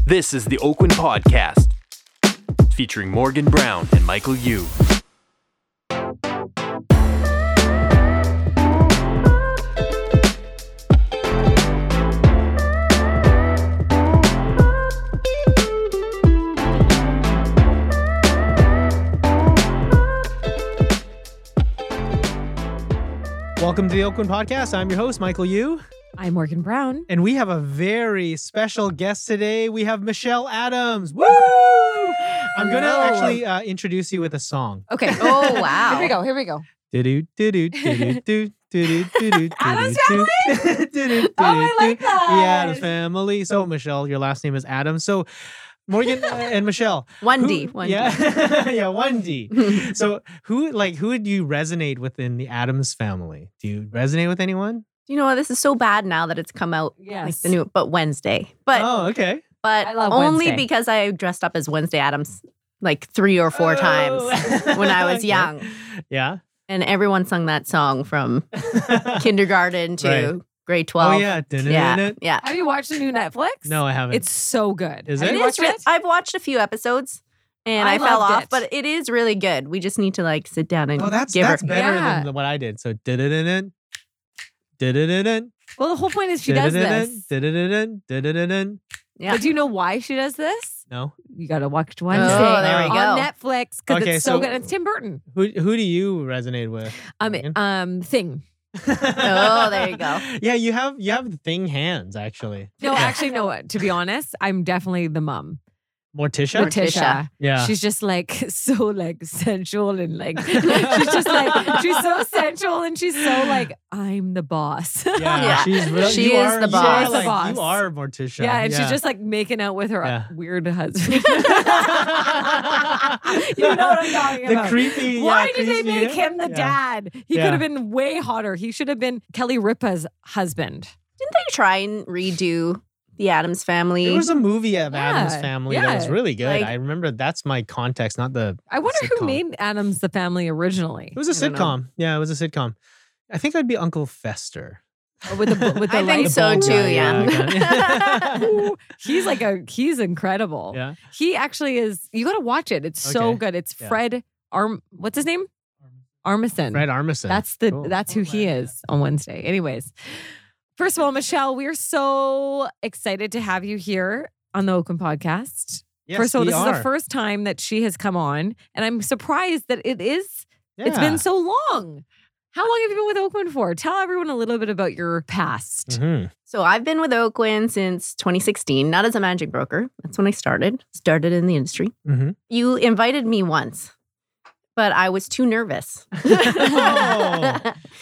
This is the Oakwin Podcast, featuring Morgan Brown and Michael Yu. Welcome to the Oakwin Podcast. I'm your host, Michael Yu. I'm Morgan Brown. And we have a very special guest today. We have Michelle Adams. Woo! I'm going to actually introduce you with a song. Okay. Oh, wow. Here we go. Adams Family? Oh, I like that. The Adams Family. So, Michelle, your last name is Adams. So, Morgan and Michelle. One D. Yeah, yeah, 1D. So, who do you resonate with in the Adams family? Do you resonate with anyone? You know what? This is so bad now that it's come out. Yes. Like the new, but Wednesday. But okay. But I love only Wednesday. because I dressed up as Wednesday Adams like 3 or 4 times when I was Okay. young. Yeah. And everyone sung that song from kindergarten to Right. grade 12. Oh, yeah. Yeah. Have you watched the new Netflix? No, I haven't. It's so good. Is Have it? you It watched is it? I've watched a few episodes and I I fell loved off, it. but it is really good. We just need to like sit down and Oh, that's give her. better Yeah. than what I did. So did-it-in-in. Did-it-in-in. Well, the whole point is she does this. Did-it-in-in. Did-it-in-in. Yeah. But do you know why she does this? No. You got to watch Wednesday there we on go. Netflix because Okay, it's so so- good. It's Tim Burton. Who do you resonate with? Morgan? Thing. Oh, there you go. Yeah, you have thing hands actually. No, actually, no. To be honest, I'm definitely the mom. Morticia? Morticia. Yeah. She's just like so like sensual and like she's just like she's so sensual and she's so like I'm the boss. Yeah, Yeah. she's really. She you is are, the you boss. are She is the like, boss. You are Morticia. Yeah, and she's just like making out with her Yeah. weird husband. You know what I'm talking the about. creepy. Why yeah, did they creepy- make him the yeah. dad? He Yeah. could have been way hotter. He should have been Kelly Ripa's husband. Didn't they try and redo the Addams Family? There was a movie of Yeah, Adam's Family that was yeah. really good. Like- I remember that's my context, not the. I wonder Sitcom. who made Addams the Family originally. It was a I don't know. sitcom. Yeah, it was a sitcom. I think I'd be Uncle Fester. Oh, with the I think light so bald too, guy, yeah. Ooh, he's incredible. Yeah. He actually is. You got to watch it. It's so Okay. good. It's Yeah. Fred what's his name? Armisen. Fred Armisen. Cool. That's who he is on Wednesday. Anyways, first of all, Michelle, we are so excited to have you here on the Oakwin Podcast. Yes, First of all, we this is are. the first time that she has come on, and I'm surprised that it's Yeah. been so long. How long have you been with Oakwin for? Tell everyone a little bit about your past. Mhm. So I've been with Oakwin since 2016, not as a magic broker. That's when I started in the industry. Mhm. You invited me once, but I was too nervous. Oh.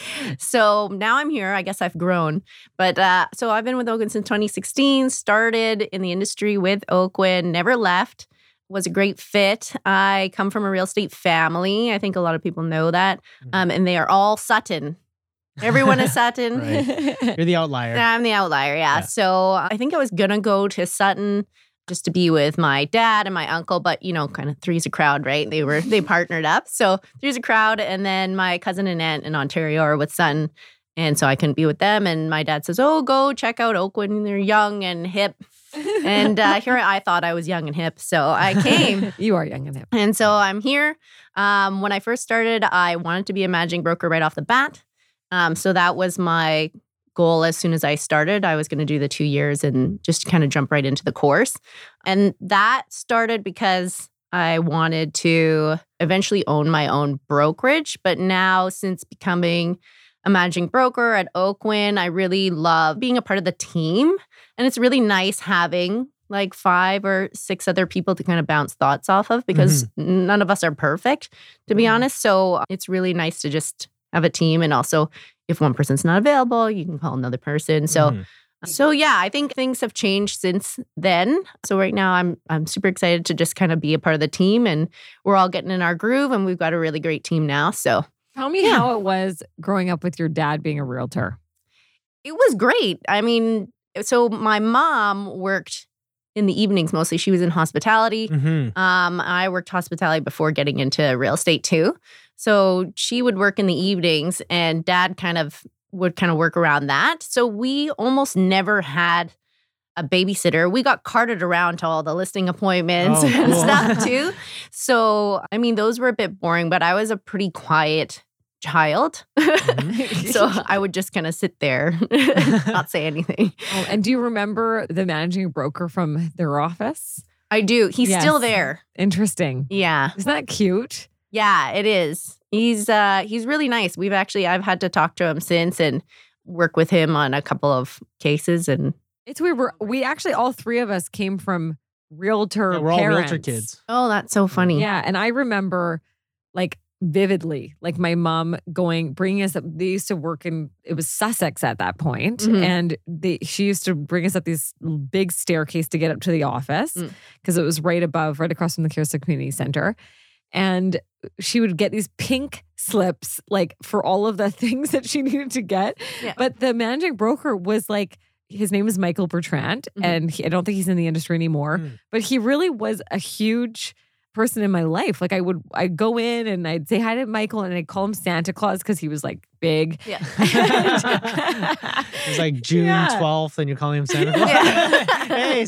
So now I'm here. I guess I've grown. But so I've been with Oakwin since 2016, started in the industry with Oakwin, never left. Was a great fit. I come from a real estate family. I think a lot of people know that. And they are all Sutton. Everyone is Sutton. Right. You're the outlier. I'm the outlier, yeah. Yeah. So I think I was gonna go to Sutton just to be with my dad and my uncle, but kind of three's a crowd, right? They partnered up. So three's a crowd, and then my cousin and aunt in Ontario are with Sutton. And so I couldn't be with them. And my dad says, "Oh, go check out Oakwin. They're young and hip." And here I thought I was young and hip. So I came. You are young and hip. And so I'm here. When I first started, I wanted to be a managing broker right off the bat. So that was my goal as soon as I started. I was going to do the 2 years and just kind of jump right into the course. And that started because I wanted to eventually own my own brokerage. But now, since becoming a managing broker at Oakwin, I really love being a part of the team. And it's really nice having like 5 or 6 other people to kind of bounce thoughts off of because none of us are perfect, to be honest. So it's really nice to just have a team. And also, if one person's not available, you can call another person. So yeah, I think things have changed since then. So right now I'm super excited to just kind of be a part of the team, and we're all getting in our groove, and we've got a really great team now. So Tell me how it was growing up with your dad being a realtor. it was great. I mean, so my mom worked in the evenings mostly. She was in hospitality. Mhm. I worked hospitality before getting into real estate too. So she would work in the evenings, and dad would work around that. So we almost never had a babysitter. We got carted around to all the listing appointments Oh, and cool. stuff too. So, I mean, those were a bit boring, but I was a pretty quiet child. So I would just kind of sit there, not say anything. Oh, and do you remember the managing broker from their office? I do. He's Yes. still there. Interesting. Yeah. Isn't that cute? Yeah, it is. He's really nice. I've had to talk to him since and work with him on a couple of cases. And It's weird. We actually, all three of us came from realtor Yeah, we're all parents. realtor kids. oh, that's so funny. Yeah. And I remember like vividly, like my mom bringing us up. They used to work it was Sussex at that point. Mhm. And she used to bring us up these big staircase to get up to the office because it was right across from the Kirsta Community Center. And she would get these pink slips, like for all of the things that she needed to get. Yeah. But the managing broker was like, his name is Michael Bertrand, and I don't think he's in the industry anymore. But he really was a huge person in my life. Like I'd go in and I'd say hi to Michael, and I'd call him Santa Claus because he was like big. Yeah. It's like June Yeah. 12th, and you're calling him Santa Claus. Yeah. Hey,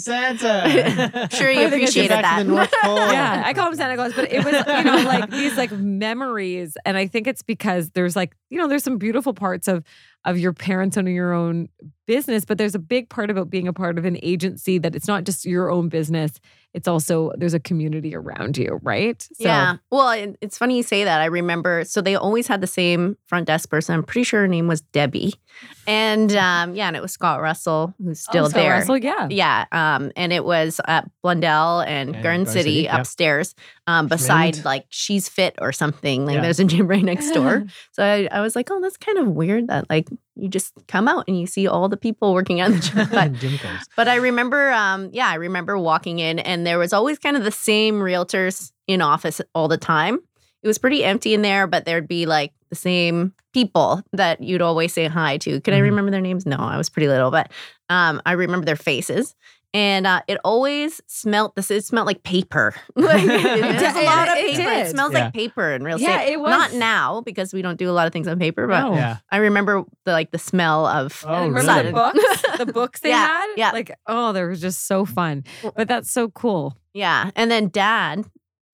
Santa. Sure, you I think it's appreciated Get back that. to the North Pole. Yeah, I call him Santa Claus, but it was, like these like memories. And I think it's because there's like, there's some beautiful parts of your parents owning your own business, but there's a big part about being a part of an agency that it's not just your own business. It's also, there's a community around you, right? So, Yeah. Well, it's funny you say that. I remember, so they always had the same front desk person. I'm pretty sure her name was Debbie. And and it was Scott Russell, who's still Scott there. Russell, yeah. Yeah. And it was at Blundell and And Garden Garden City, City yep. upstairs, beside Trimmed. like She's Fit or something. Like Yeah. there's a gym right next door. So I was like, oh, that's kind of weird that like you just come out and you see all the people working at the gym. Gym clothes. But I remember, I remember walking in and there was always kind of the same realtors in office all the time. It was pretty empty in there, but there'd be like the same people that you'd always say hi to. Could I remember their names? No, I was pretty little, but I remember their faces. And it always smelled like paper. Like, there's a lot of It paper. did. It smells Yeah. like paper in real estate. Yeah, it was. Not now because we don't do a lot of things on paper, but No. Yeah. I remember the smell of Oh, And really? remember the books they Yeah, had? yeah. Like, oh, they were just so fun. But that's so cool. Yeah. And then Dad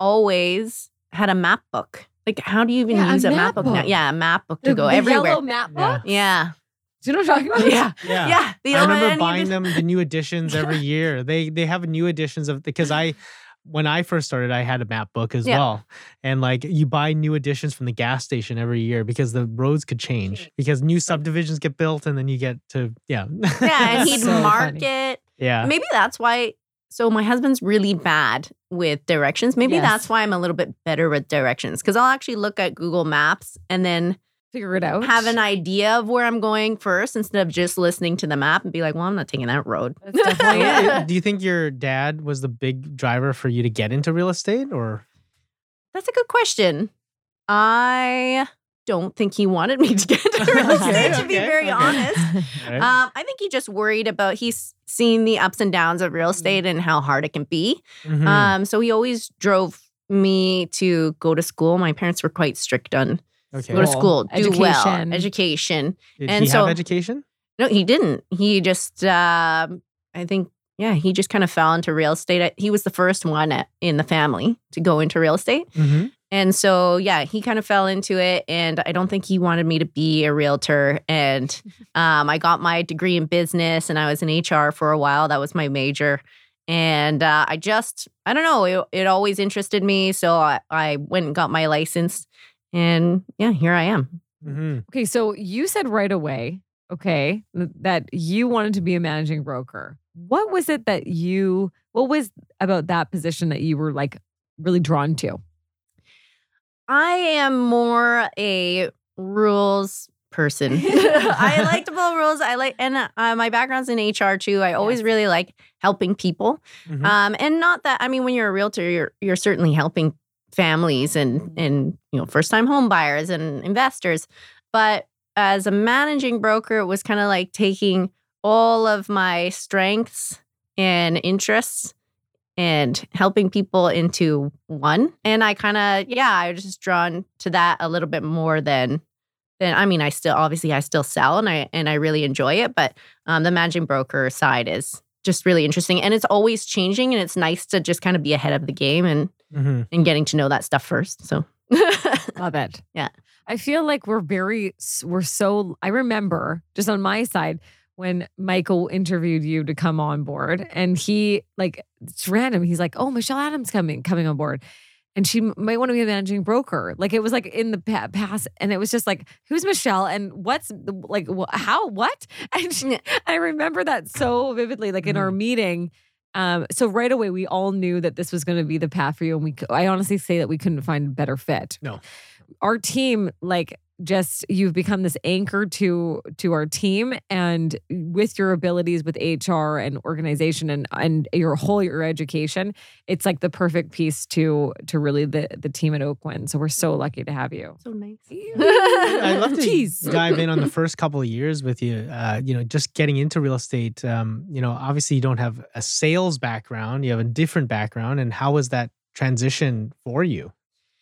always had a map book. Like, how do you even Yeah, a use a map map book now? book. Yeah, a map book to The go everywhere. yellow map Yeah. book? Yeah. Do you know what I'm talking about? Yeah. Yeah. Yeah. The I yellow remember and buying you them the new editions every year. They have new editions of because when I first started, I had a map book as Yeah. well. And like you buy new editions from the gas station every year because the roads could change because new subdivisions get built and then you get to Yeah. And he'd So mark funny. it. yeah. Maybe that's why. So my husband's really bad with directions. Maybe Yes. that's why I'm a little bit better with directions because I'll actually look at Google Maps and then Figure it out. have an idea of where I'm going first instead of just listening to the map and be like, well, I'm not taking that road. That's definitely it. Do you think your dad was the big driver for you to get into real estate or? That's a good question. I don't think he wanted me to get into real estate, to be very honest. I think he just worried about, he's seen the ups and downs of real estate and how hard it can be. Mhm. So he always drove me to go to school. My parents were quite strict on Okay. go to school, do well, Education. education. Did and he so- have education? No, he didn't. He just, I think, he just kind of fell into real estate. He was the first one in the family to go into real estate. Mm-hmm. And so, he kind of fell into it. And I don't think he wanted me to be a realtor. And I got my degree in business and I was in HR for a while. That was my major. And I don't know, it always interested me. So I went and got my license. And here I am. Mm-hmm. Okay, so you said right away, that you wanted to be a managing broker. What was about that position that you were like really drawn to? I am more a rules person. I like to follow rules. And my background's in HR too. I always really like helping people. Mhm. And not that, when you're a realtor, you're certainly helping families and first-time home buyers and investors. But as a managing broker, it was kind of like taking all of my strengths and interests and helping people into one. And I I was just drawn to that a little bit more than I still sell and I really enjoy it. But the managing broker side is just really interesting. And it's always changing, and it's nice to just kind of be ahead of the game and getting to know that stuff first. So Love it. Yeah. I feel like I remember just on my side when Michael interviewed you to come on board, and he it's random. He's like, "Oh, Michelle Adams coming on board, and she might want to be a managing broker." Like it was like in the past, and it was just like, "Who's Michelle? And what's how what?" And I remember that so vividly, like in our meeting. So right away, we all knew that this was going to be the path for you, and I honestly say that we couldn't find a better fit. No, our team you've become this anchor to our team, and with your abilities with HR and organization and your education, it's like the perfect piece to really the team at Oakwyn. So we're so lucky to have you. So nice. I'd love to dive in on the first couple of years with you. Just getting into real estate. Obviously you don't have a sales background; you have a different background. And how was that transition for you?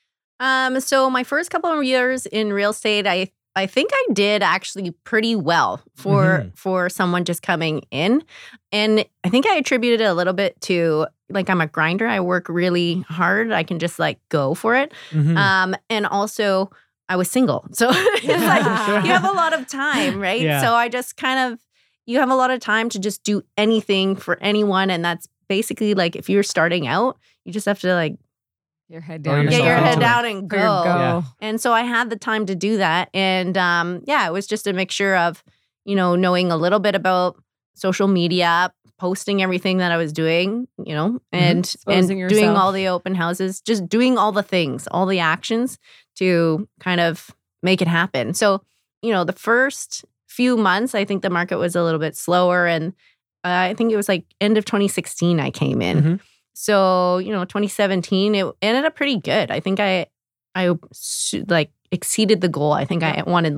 So my first couple of years in real estate, I think I did actually pretty well for someone just coming in. And I think I attributed it a little bit to I'm a grinder. I work really hard. I can just go for it. And also I was single. So it's you have a lot of time, right? Yeah. So I just you have a lot of time to just do anything for anyone. And that's basically if you're starting out, you just have to your head down. Get your head down and go. Yeah. And so I had the time to do that. And it was just a mixture of, knowing a little bit about social media, posting everything that I was doing, and doing all the open houses, just doing all the things, all the actions to kind of make it happen. So, the first few months, I think the market was a little bit slower. And I think it was end of 2016 I came in. So, 2017, it ended up pretty good. I think I exceeded the goal. I think I wanted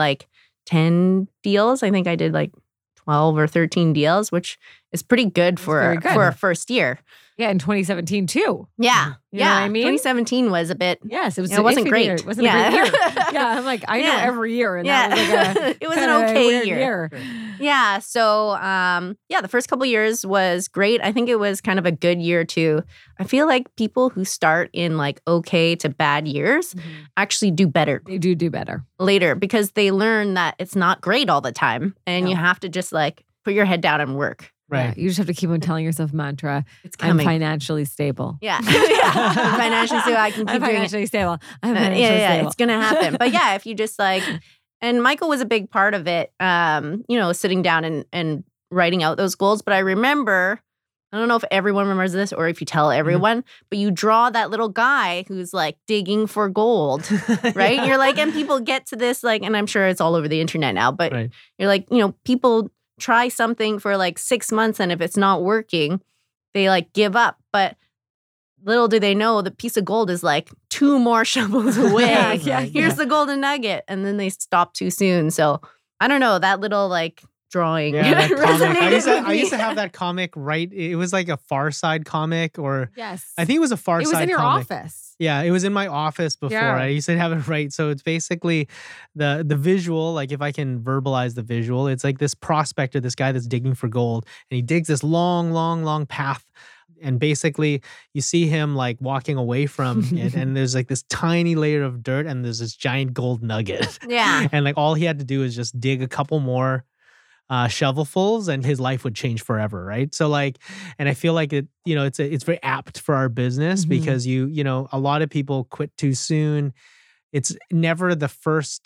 10 deals. I think I did 12 or 13 deals, which is pretty good for a first year. Yeah, in 2017 too. Yeah. You know what I mean? 2017 was a bit. Yes, it was. It wasn't great. It wasn't a great year. Yeah, I'm I know every year, and that was it was an okay year. Yeah. So, the first couple of years was great. I think it was kind of a good year too. I feel like people who start in okay to bad years actually do better. They do better later because they learn that it's not great all the time, and you have to just put your head down and work. Right. Yeah, you just have to keep on telling yourself mantra. It's coming. I'm financially stable. Yeah. I'm financially stable. I can keep I'm doing financially it. Stable. I'm financially stable. It's going to happen. But yeah, if you just and Michael was a big part of it, sitting down and writing out those goals. But I remember, I don't know if everyone remembers this or if you tell everyone, but you draw that little guy who's digging for gold, right? Yeah. You're and people get to this, and I'm sure it's all over the internet now, but you're people try something for 6 months, and if it's not working, they give up. But little do they know the piece of gold is 2 more shovels away. Here's the golden nugget, and then they stop too soon. So I don't know, that little drawing. Yeah, that resonated I used to have that comic, right? It was a Far Side comic, or yes, I think it was a Far Side. It was in your comic. office. Yeah, it was in my office before. Yeah. I used to have it right. So it's basically the visual, if I can verbalize the visual, it's this prospector, this guy that's digging for gold, and he digs this long, long, long path. And basically you see him walking away from it, and there's this tiny layer of dirt, and there's this giant gold nugget. Yeah. And all he had to do is just dig a couple more shovelfuls, and his life would change forever, right? So and I feel it, it's very apt for our business because a lot of people quit too soon. It's never the first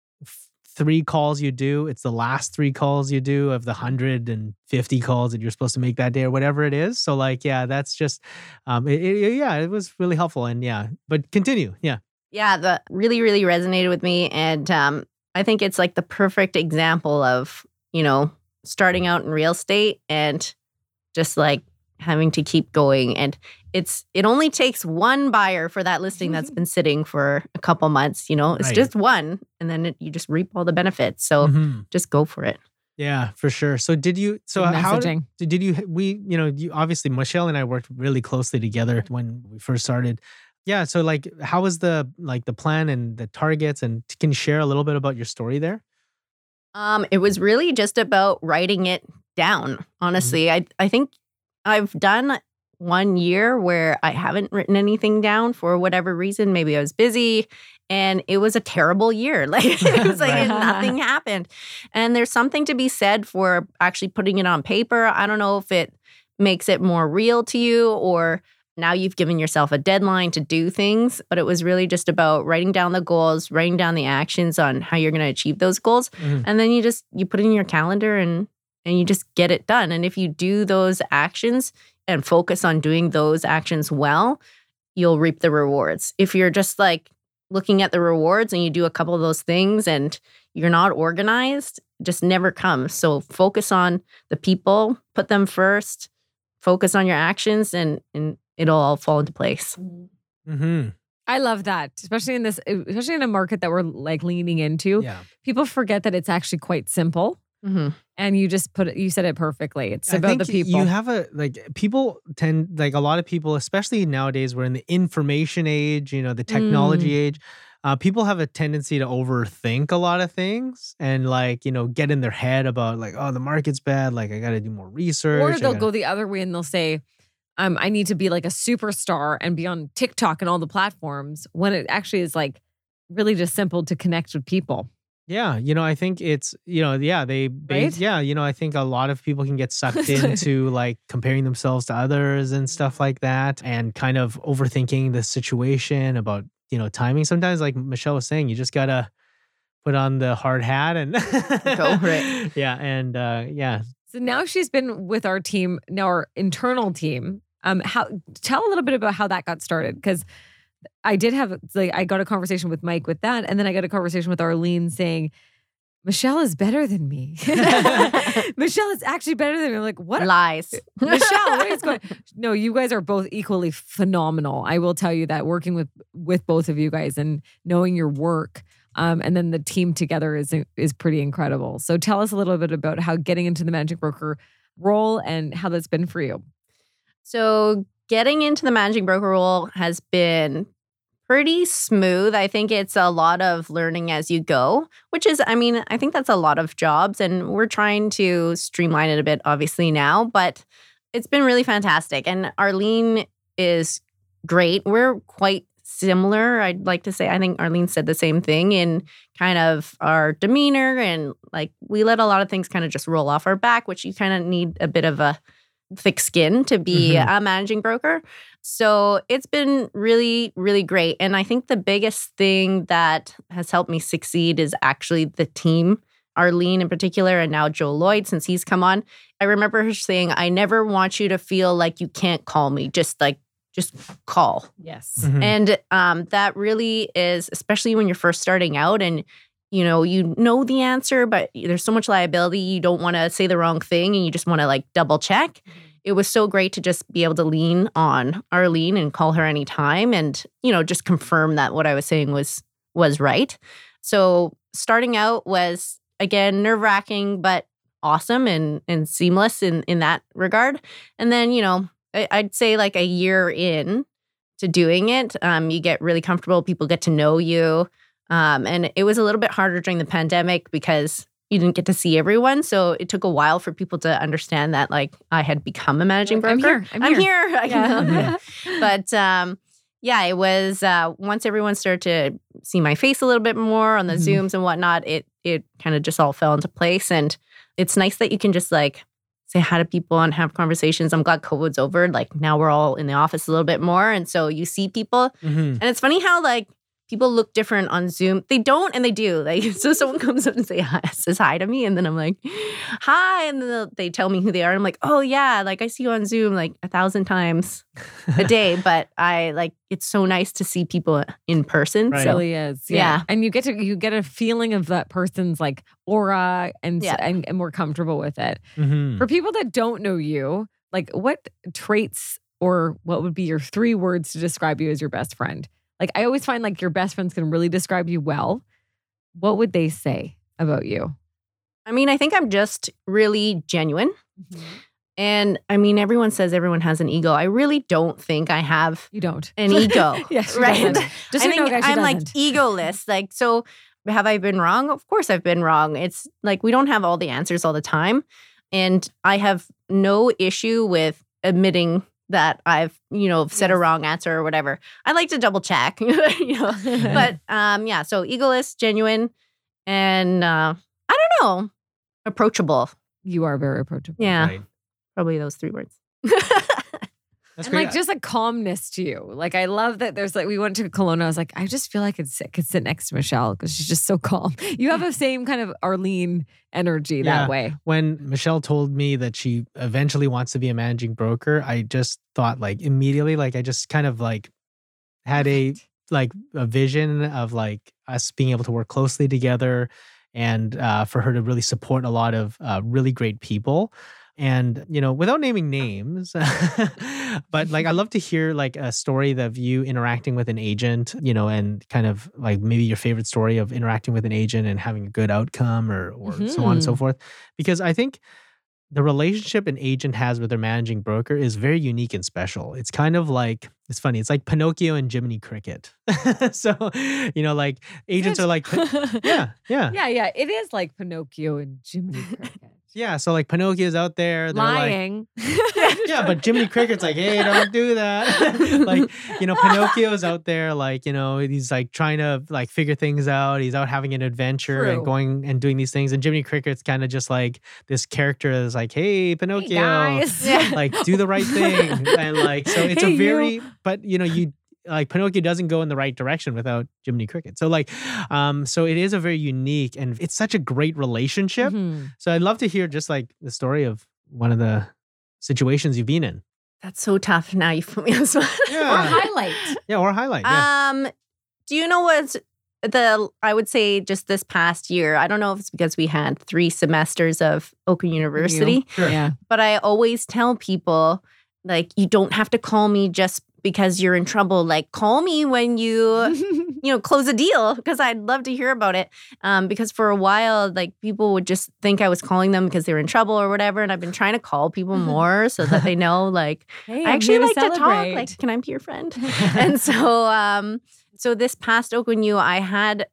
3 calls you do, it's the last 3 calls you do of the 150 calls that you're supposed to make that day or whatever it is. So that's just it was really helpful, and but continue. Yeah, that really, really resonated with me. And I think it's the perfect example of starting out in real estate and just having to keep going. And it only takes one buyer for that listing that's been sitting for a couple months, it's just one, and then you just reap all the benefits. So just go for it. Yeah, for sure. So did you, you obviously, Michelle and I worked really closely together when we first started. Yeah. So how was the plan and the targets, and can you share a little bit about your story there? It was really just about writing it down. Honestly, I think I've done 1 year where I haven't written anything down for whatever reason. Maybe I was busy and it was a terrible year. Like it was like Right. nothing happened. And there's something to be said for actually putting it on paper. I don't know if it makes it more real to you or now you've given yourself a deadline to do things, but it was really just about writing down the goals, writing down the actions on how you're going to achieve those goals. Mhm. And then you put it in your calendar and you just get it done. And if you do those actions and focus on doing those actions well, you'll reap the rewards. If you're just like looking at the rewards and you do a couple of those things and you're not organized, it just never comes. So focus on the people, put them first, focus on your actions, and it'll all fall into place. Mm-hmm. I love that, especially in a market that we're like leaning into. Yeah. People forget that it's actually quite simple. Mm-hmm. And you said it perfectly. It's I about think the people. You have people tend, like a lot of people, especially nowadays, we're in the information age, the technology age. People have a tendency to overthink a lot of things and get in their head about like, oh, the market's bad. Like I got to do more research. Or they'll go the other way and they'll say, I need to be like a superstar and be on TikTok and all the platforms when it actually is like really just simple to connect with people. Yeah, I think it's, Right? I think a lot of people can get sucked into like comparing themselves to others and stuff like that and kind of overthinking the situation about, timing. Sometimes, like Michelle was saying, you just got to put on the hard hat and Go for it. Yeah. And yeah. So now she's been with our team, now our internal team. Tell a little bit about how that got started, because I got a conversation with Mike with that, and then I got a conversation with Arlene saying, Michelle is better than me. Michelle is actually better than me. I'm like, what? Lies. Michelle, what is going on? No, you guys are both equally phenomenal. I will tell you that working with both of you guys and knowing your work, and then the team together is pretty incredible. So tell us a little bit about how getting into the managing broker role and how that's been for you. So getting into the managing broker role has been pretty smooth. I think it's a lot of learning as you go, which is, I think that's a lot of jobs, and we're trying to streamline it a bit, obviously, now, but it's been really fantastic. And Arlene is great. We're quite similar, I'd like to say. I think Arlene said the same thing in kind of our demeanor, and like we let a lot of things kind of just roll off our back, which you kind of need a bit of a thick skin to be a managing broker. So it's been really, really great. And I think the biggest thing that has helped me succeed is actually the team, Arlene in particular, and now Joe Lloyd, since he's come on. I remember her saying, I never want you to feel like you can't call me, just call. Yes. Mhm. And that really is, especially when you're first starting out and you know the answer, but there's so much liability. You don't want to say the wrong thing and you just want to like double check. It was so great to just be able to lean on Arlene and call her anytime and, just confirm that what I was saying was right. So starting out was, again, nerve-wracking, but awesome and seamless in that regard. And then, I'd say like a year in to doing it, you get really comfortable. People get to know you. And it was a little bit harder during the pandemic because you didn't get to see everyone. So it took a while for people to understand that like I had become a managing broker. I'm here. Yeah. But it was once everyone started to see my face a little bit more on the Zooms and whatnot, it kind of just all fell into place. And it's nice that you can just like say hi to people and have conversations. I'm glad COVID's over. Like now we're all in the office a little bit more. And so you see people. And it's funny how like people look different on Zoom. They don't and they do. Like, so someone comes up and says hi to me. And then I'm like, hi. And then they tell me who they are. And I'm like, oh yeah, like I see you on Zoom like 1,000 times a day. But it's so nice to see people in person. Right. It really is. Yeah. And you get a feeling of that person's like aura and more comfortable with it. Mhm. For people that don't know you, like what traits or what would be your 3 words to describe you as your best friend? Like I always find like your best friends can really describe you well. What would they say about you? I think I'm just really genuine. And everyone says everyone has an ego. I really don't think I have You don't. an ego. Yes, she right? doesn't. Just so I you know, think guys, she I'm like doesn't. egoless. Like, so have I been wrong? Of course I've been wrong. It's like we don't have all the answers all the time. And I have no issue with admitting that I've, said a wrong answer or whatever. I like to double check, But yeah, so egoless, genuine, and I don't know, approachable. You are very approachable. Yeah, Right. probably those 3 words. That's And great. like just a calmness to you. Like I love that there's like, we went to Kelowna. I was like, I just feel like I could sit next to Michelle because she's just so calm. You have the same kind of Arlene energy Yeah. that way. When Michelle told me that she eventually wants to be a managing broker, I just thought like immediately, like I just kind of like had a vision of like us being able to work closely together and for her to really support a lot of really great people. And, without naming names, but like I love to hear like a story of you interacting with an agent, and kind of like maybe your favorite story of interacting with an agent and having a good outcome or so on and so forth. Because I think the relationship an agent has with their managing broker is very unique and special. It's kind of like, it's funny, it's like Pinocchio and Jiminy Cricket. So, like agents are like, yeah. Yeah. It is like Pinocchio and Jiminy Cricket. Yeah, so like Pinocchio's out there, they're Lying. yeah, but Jiminy Cricket's like, hey, don't do that. Like, Pinocchio's out there, like, he's like trying to like figure things out. He's out having an adventure True. and going and doing these things. And Jiminy Cricket's kind of just like this character that's like, hey, Pinocchio, guys. like do the right thing. And like, so it's Hey, a very, you. but you like Pinocchio doesn't go in the right direction without Jiminy Cricket. So like, so it is a very unique and it's such a great relationship. Mhm. So I'd love to hear just like the story of one of the situations you've been in. That's so tough. Now you've put me on the spot. Or highlight. Yeah, or highlight. Yeah. Do you know what's I would say just this past year, I don't know if it's because we had 3 semesters of Oakland University, Sure. Yeah. but I always tell people, like, you don't have to call me just because you're in trouble. Like, call me when you, close a deal, because I'd love to hear about it. Because for a while, like, people would just think I was calling them because they were in trouble or whatever. And I've been trying to call people more so that they know, like, Hey, I I'm actually here like to talk. celebrate. Like, can I be your friend? And so, so this past Oakland U, I had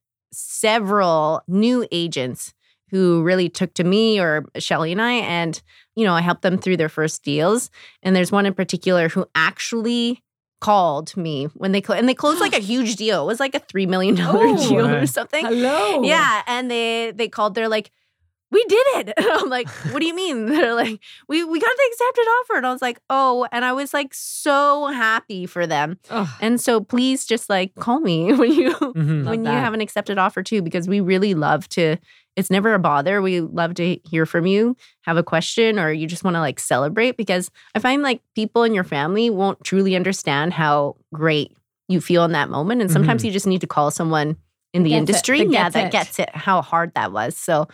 several new agents who really took to me, or Shelly and I I helped them through their first deals. And there's one in particular who actually called me when they closed like a huge deal. It was like a $3 million Oh, deal or right. something. Hello. Yeah, and they called. They're like, we did it. And I'm like, what do you mean? They're like, we got the accepted offer. And I was like, oh, and I was like so happy for them. Ugh. And so please just like call me when you Mhm. when you that. have an accepted offer too, because we really love to. It's never a bother. We love to hear from you, have a question, or you just want to like celebrate, because I find like people in your family won't truly understand how great you feel in that moment. And sometimes you just need to call someone in the Gets it. industry. That That gets gets it, how hard that was. So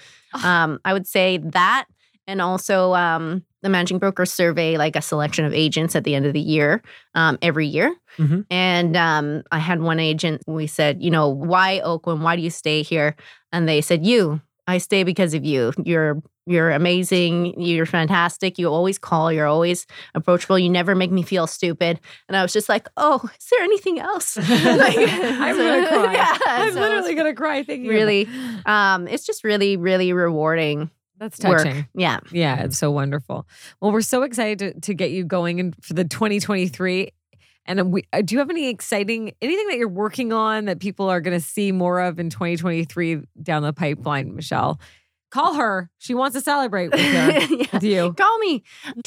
I would say that. And also the Managing Broker survey, like a selection of agents at the end of the year, every year. Mhm. And I had one agent, we said, why Oakland? Why do you stay here? And they said, I stay because of you. You're amazing. You're fantastic. You always call. You're always approachable. You never make me feel stupid. And I was just like, oh, is there anything else? I'm gonna cry. Yeah, I'm so literally gonna cry thinking about really, it. it's just really, really rewarding That's work. touching. Yeah. Yeah, it's so wonderful. Well, we're so excited to get you going in for the 2023. And do you have anything that you're working on that people are going to see more of in 2023 down the pipeline, Michelle? Call her. She wants to celebrate with, Yeah. with you. Call me.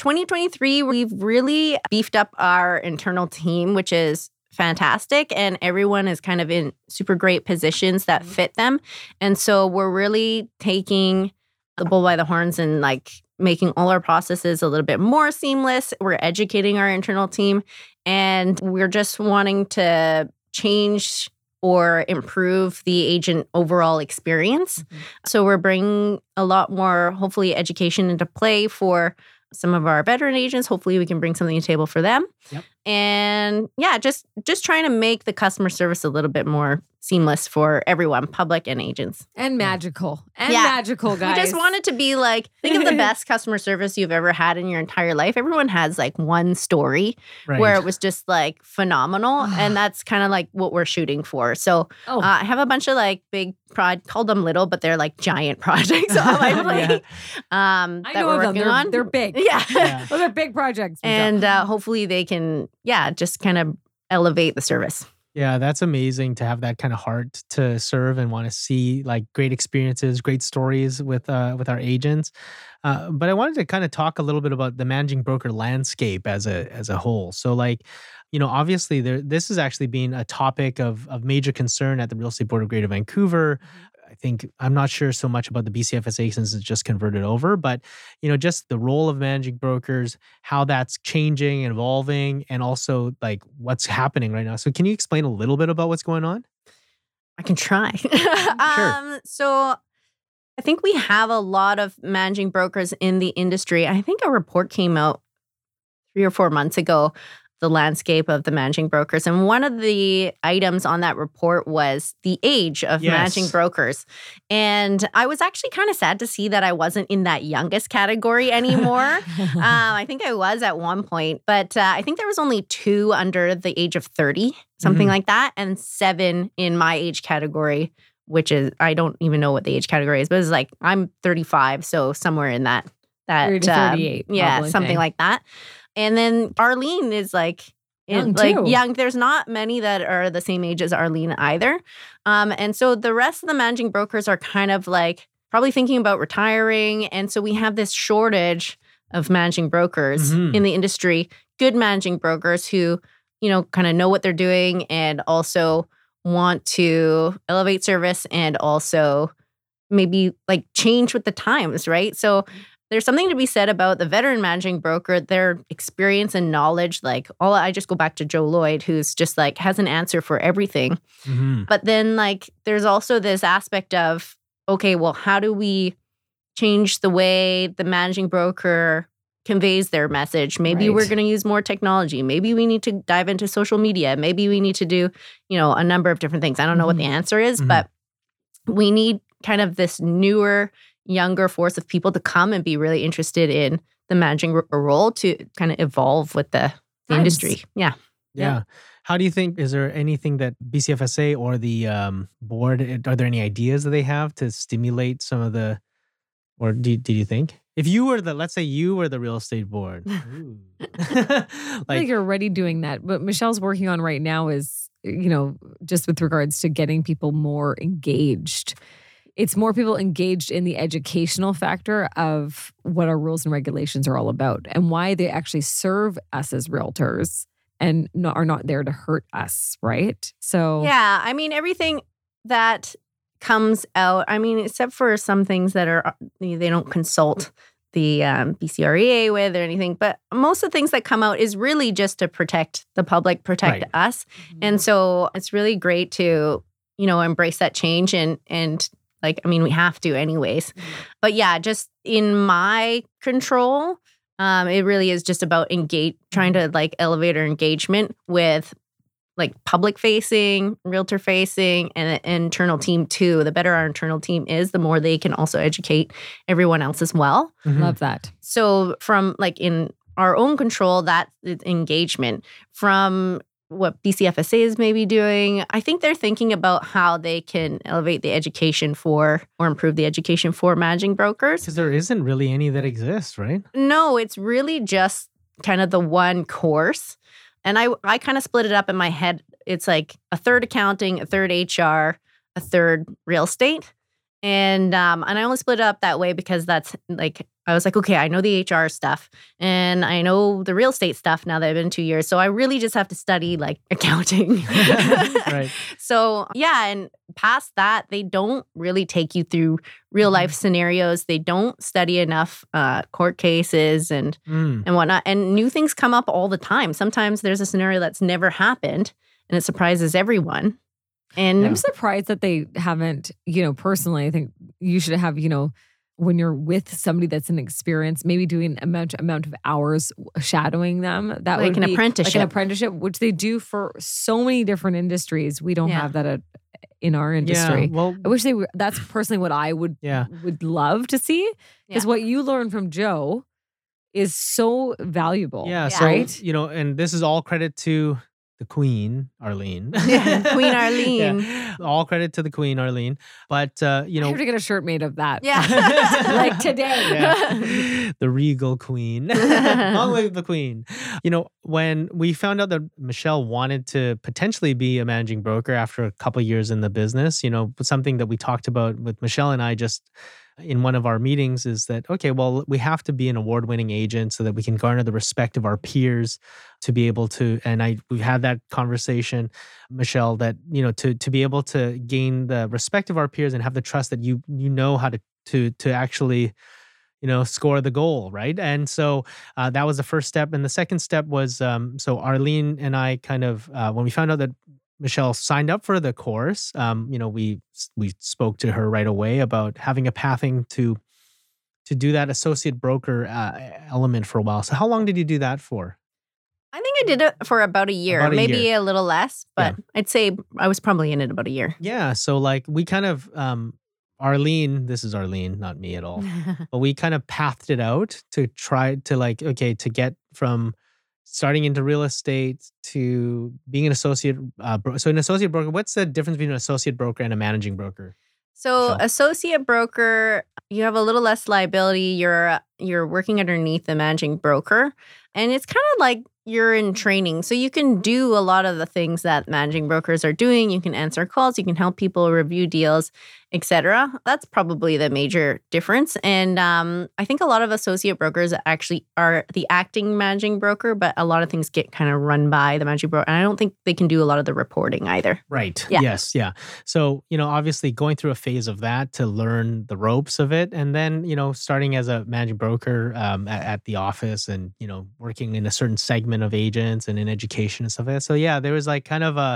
2023, we've really beefed up our internal team, which is fantastic. And everyone is kind of in super great positions that fit them. And so we're really taking the bull by the horns and like making all our processes a little bit more seamless. We're educating our internal team, and we're just wanting to change or improve the agent overall experience. So we're bringing a lot more, hopefully, education into play for some of our veteran agents. Hopefully we can bring something to the table for them. Yep. And yeah, just trying to make the customer service a little bit more seamless for everyone, public and agents. And magical. We Guys. just want it to be like, think of the best customer service you've ever had in your entire life. Everyone has like one story Right. where it was just like phenomenal. And that's kind of like what we're shooting for. So I have a bunch of like big call them little, but they're like giant projects on my plate I that know we're of them. working on. They're big. Yeah. Those are big projects. And hopefully they can, just kind of elevate the service. Yeah, that's amazing to have that kind of heart to serve and want to see like great experiences, great stories with our agents. But I wanted to kind of talk a little bit about the managing broker landscape as a whole. So like, obviously this has actually been a topic of major concern at the Real Estate Board of Greater Vancouver. I think I'm not sure so much about the BCFSA since it's just converted over, but just the role of managing brokers, how that's changing and evolving, and also like what's happening right now. So can you explain a little bit about what's going on? I can try. Sure. So I think we have a lot of managing brokers in the industry. I think a report came out 3 or 4 months ago, the landscape of the managing brokers. And one of the items on that report was the age of managing brokers. And I was actually kind of sad to see that I wasn't in that youngest category anymore. I think I was at one point, but I think there was only 2 under the age of 30, something like that, and 7 in my age category, which is, I don't even know what the age category is, but it's like, I'm 35, so somewhere in that 30 to 38. Something like that. And then Arlene is like young too. Young. There's not many that are the same age as Arlene either. And so the rest of the managing brokers are kind of like probably thinking about retiring. And so we have this shortage of managing brokers in the industry, good managing brokers who, kind of know what they're doing and also want to elevate service and also maybe like change with the times, right? So there's something to be said about the veteran managing broker, their experience and knowledge. Like I just go back to Joe Lloyd, who's just like has an answer for everything. But then like there's also this aspect of, okay, well, how do we change the way the managing broker conveys their message? Maybe we're going to use more technology. Maybe we need to dive into social media. Maybe we need to do, a number of different things. I don't know what the answer is, but we need kind of this newer, younger force of people to come and be really interested in the managing role to kind of evolve with the industry. Yeah. How do you think, is there anything that BCFSA or the board, are there any ideas that they have to stimulate some of the, or do you think? If you were let's say you were the real estate board. I think you're already doing that. What Michelle's working on right now is, just with regards to getting people more engaged. It's more people engaged in the educational factor of what our rules and regulations are all about and why they actually serve us as realtors and are not there to hurt us, right? So yeah, I mean, everything that comes out, I mean, except for some things that are, they don't consult the BCREA with or anything, but most of the things that come out is really just to protect the public, protect us. And so it's really great to, embrace that change and like, I mean, we have to anyways. But yeah, just in my control, it really is just about trying to like elevate our engagement with like public facing, realtor facing, and an internal team too. The better our internal team is, the more they can also educate everyone else as well. Love that. So from like in our own control, that engagement. From what BCFSA is maybe doing, I think they're thinking about how they can elevate the education or improve the education for managing brokers. Because there isn't really any that exists, right? No, it's really just kind of the one course. And I kind of split it up in my head. It's like a third accounting, a third HR, a third real estate. And I only split it up that way because that's like, I was like, okay, I know the HR stuff and I know the real estate stuff now that I've been 2 years. So I really just have to study like accounting. Right. So yeah, and past that, they don't really take you through real life scenarios. They don't study enough court cases and whatnot. And new things come up all the time. Sometimes there's a scenario that's never happened and it surprises everyone. And I'm surprised that they haven't, personally, I think you should have, when you're with somebody that's an experience, maybe doing amount of hours shadowing them, that Like would an be apprenticeship. like an apprenticeship, which they do for so many different industries. We don't Yeah. have that in our industry. Yeah, well, I wish they were. That's personally what I would love to see, because Yeah. what you learn from Joe is so valuable. yeah. Yeah. So, Right? and this is all credit to the Queen, Arlene. Queen Arlene. Yeah. All credit to the Queen, Arlene. But, I have to get a shirt made of that. Yeah. Like today. Yeah. The regal queen. Long live the queen. When we found out that Michelle wanted to potentially be a managing broker after a couple of years in the business, something that we talked about with Michelle and I just in one of our meetings is that, okay, well, we have to be an award-winning agent so that we can garner the respect of our peers to be able to, and we've had that conversation, Michelle, that, to be able to gain the respect of our peers and have the trust that you know how to actually, score the goal, right? And so that was the first step. And the second step was, so Arlene and I kind of, when we found out that Michelle signed up for the course, we spoke to her right away about having a pathing to do that associate broker element for a while. So how long did you do that for? I think I did it for about a year, maybe a little less, but I'd say I was probably in it about a year. Yeah. So we kind of, Arlene, this is Arlene, not me at all, but we kind of pathed it out to try to to get from starting into real estate to being an associate. So an associate broker, what's the difference between an associate broker and a managing broker? So Michelle? associate broker, you have a little less liability. You're working underneath the managing broker, and it's kind of like you're in training. So you can do a lot of the things that managing brokers are doing. You can answer calls, you can help people review deals, etc. That's probably the major difference. And I think a lot of associate brokers actually are the acting managing broker, but a lot of things get kind of run by the managing broker. And I don't think they can do a lot of the reporting either. Right. Yeah. Yes. Yeah. So, obviously going through a phase of that to learn the ropes of it. And then, starting as a managing broker at the office and, working in a certain segment of agents and in education and stuff like that. So yeah, there was kind of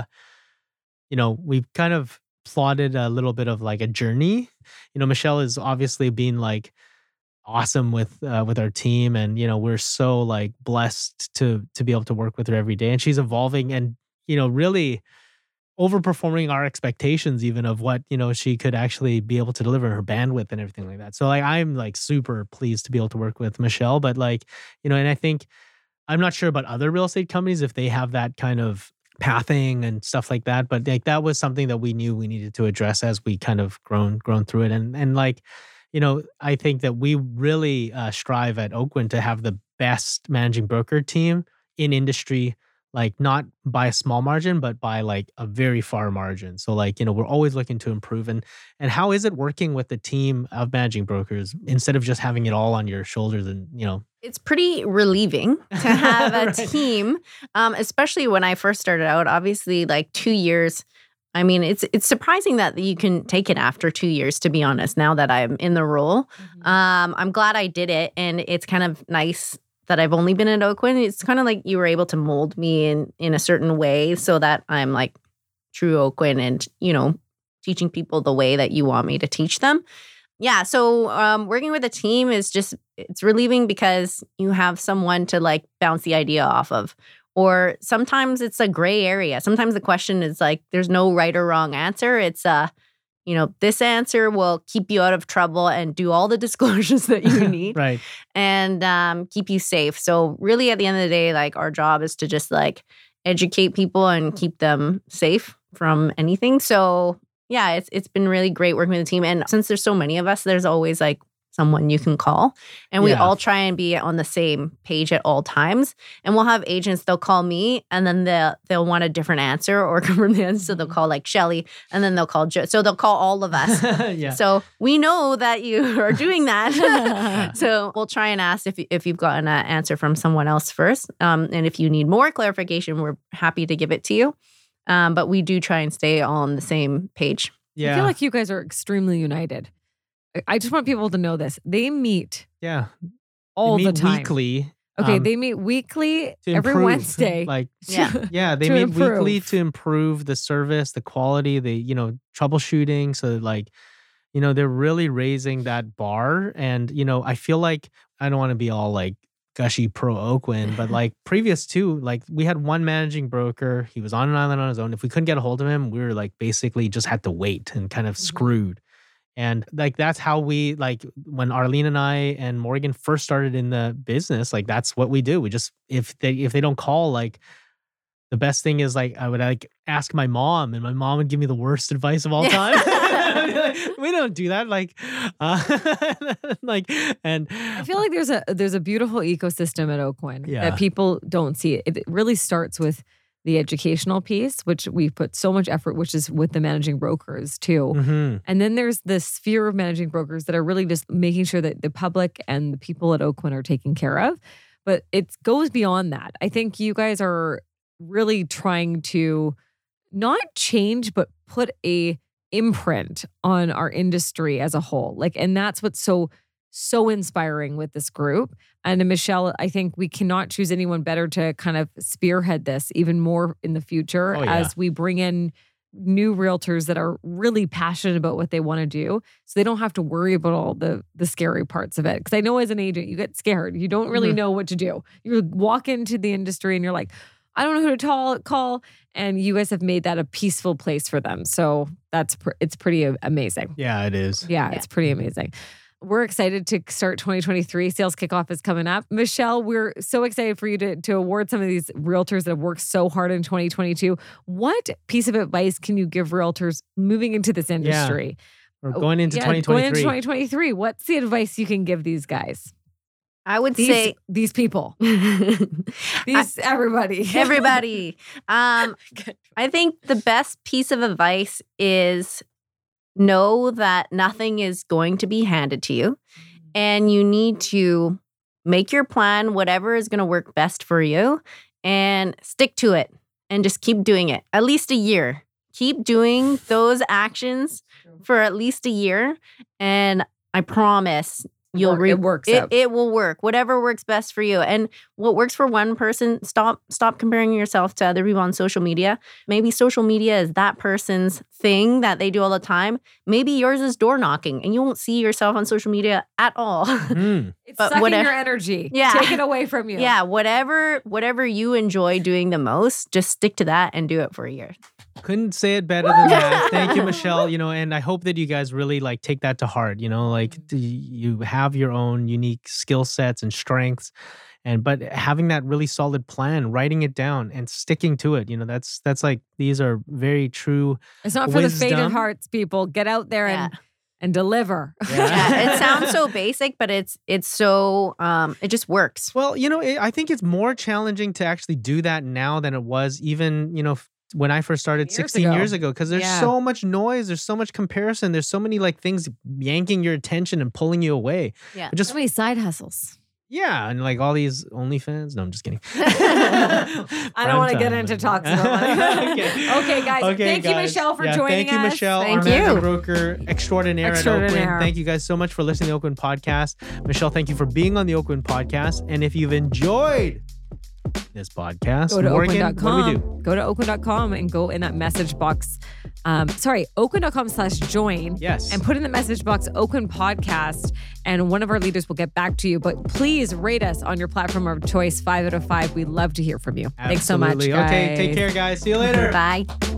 we've kind of plotted a little bit of a journey. Michelle is obviously been awesome with our team, and we're so blessed to be able to work with her every day, and she's evolving and really overperforming our expectations even of what she could actually be able to deliver, her bandwidth and everything like that. So I'm super pleased to be able to work with Michelle, but and I think I'm not sure about other real estate companies if they have that kind of pathing and stuff like that, but that was something that we knew we needed to address as we kind of grown through it. And I think that we really strive at Oakwyn to have the best managing broker team in industry, not by a small margin, but by a very far margin. So we're always looking to improve. And how is it working with the team of managing brokers instead of just having it all on your shoulders and, It's pretty relieving to have a Right. team, especially when I first started out. Obviously, 2 years. I mean, it's surprising that you can take it after 2 years, to be honest, now that I'm in the role. I'm glad I did it. And it's kind of nice that I've only been at Oakwyn. It's kind of like you were able to mold me in a certain way so that I'm true Oakwyn and, teaching people the way that you want me to teach them. Yeah. So working with a team is it's relieving because you have someone to bounce the idea off of. Or sometimes it's a gray area. Sometimes the question is there's no right or wrong answer. It's this answer will keep you out of trouble and do all the disclosures that you need. Right. And keep you safe. So really at the end of the day, our job is to just educate people and keep them safe from anything. So yeah, it's been really great working with the team. And since there's so many of us, there's always someone you can call. And we all try and be on the same page at all times. And we'll have agents, they'll call me and then they'll want a different answer or confirm the answer. So they'll call Shelly and then they'll call Joe. So they'll call all of us. Yeah. So we know that you are doing that. So we'll try and ask if you've gotten an answer from someone else first. And if you need more clarification, we're happy to give it to you. But we do try and stay on the same page. Yeah. I feel like you guys are extremely united. I just want people to know this. They meet Yeah. all They the meet time. weekly. Okay, they meet weekly to every improve. Wednesday. Yeah. Yeah, they To meet improve. weekly to improve the service, the quality, the troubleshooting. So they're really raising that bar. And, I feel like I don't want to be all like gushy pro Oakwyn, but like previous to, like we had one managing broker. He was on an island on his own. If we couldn't get a hold of him, we were like basically just had to wait and kind of screwed. And like that's how we, like when Arlene and I and Morgan first started in the business, like that's what we do. We just, if they don't call, like the best thing is like I would like ask my mom, and my mom would give me the worst advice of all time. We don't do that. Like, and I feel like there's a beautiful ecosystem at Oakwyn that people don't see. It really starts with the educational piece, which we put so much effort, which is with the managing brokers too. Mm-hmm. And then there's the sphere of managing brokers that are really just making sure that the public and the people at Oakwyn are taken care of. But it goes beyond that. I think you guys are really trying to not change, but put a imprint on our industry as a whole. Like, and that's what's so inspiring with this group. And Michelle, I think we cannot choose anyone better to kind of spearhead this even more in the future as we bring in new realtors that are really passionate about what they want to do, so they don't have to worry about all the scary parts of it. Because I know as an agent, you get scared. You don't really know what to do. You walk into the industry and you're like, I don't know who to call. And you guys have made that a peaceful place for them. So it's pretty amazing. Yeah, it is. Yeah, it's pretty amazing. We're excited to start 2023. Sales kickoff is coming up. Michelle, we're so excited for you to award some of these realtors that have worked so hard in 2022. What piece of advice can you give realtors moving into this industry? Or going into 2023. Going into 2023. What's the advice you can give these guys? I would say these people, everybody. I think the best piece of advice is know that nothing is going to be handed to you, and you need to make your plan, whatever is going to work best for you, and stick to it and just keep doing it. At least a year. Keep doing those actions for at least a year, and I promise it works. It will work. Whatever works best for you. And what works for one person, stop comparing yourself to other people on social media. Maybe social media is that person's thing that they do all the time. Maybe yours is door knocking, and you won't see yourself on social media at all. Mm. It's sucking your energy. Yeah. Take it away from you. Yeah. Whatever you enjoy doing the most, just stick to that and do it for a year. Couldn't say it better than that. Thank you, Michelle. And I hope that you guys really like take that to heart. Like you have your own unique skill sets and strengths, but having that really solid plan, writing it down and sticking to it. That's like, these are very true. It's not for the faint hearts, people. Get out there and deliver. Yeah. It sounds so basic, but it's so it just works. Well, I think it's more challenging to actually do that now than it was even, when I first started 16 years ago, because there's so much noise, there's so much comparison, there's so many like things yanking your attention and pulling you away. Yeah. So many side hustles. Yeah, and like all these OnlyFans. No, I'm just kidding. I don't want to get into talks about money. Okay, guys. Thank you, Michelle, for joining us. Thank you, Michelle. Thank our you. managing broker extraordinaire at Oakwyn. Thank you guys so much for listening to the Oakwyn Podcast. Michelle, thank you for being on the Oakwyn Podcast. And if you've enjoyed this podcast, go to Morgan, Oakwyn.com. what do we do? Go to Oakwyn.com and go in that message box. Oakwyn.com/join. Yes. And put in the message box Oakwyn Podcast, and one of our leaders will get back to you. But please rate us on your platform of choice, 5 out of 5. We'd love to hear from you. Absolutely. Thanks so much, guys. Okay, take care, guys. See you later. Bye.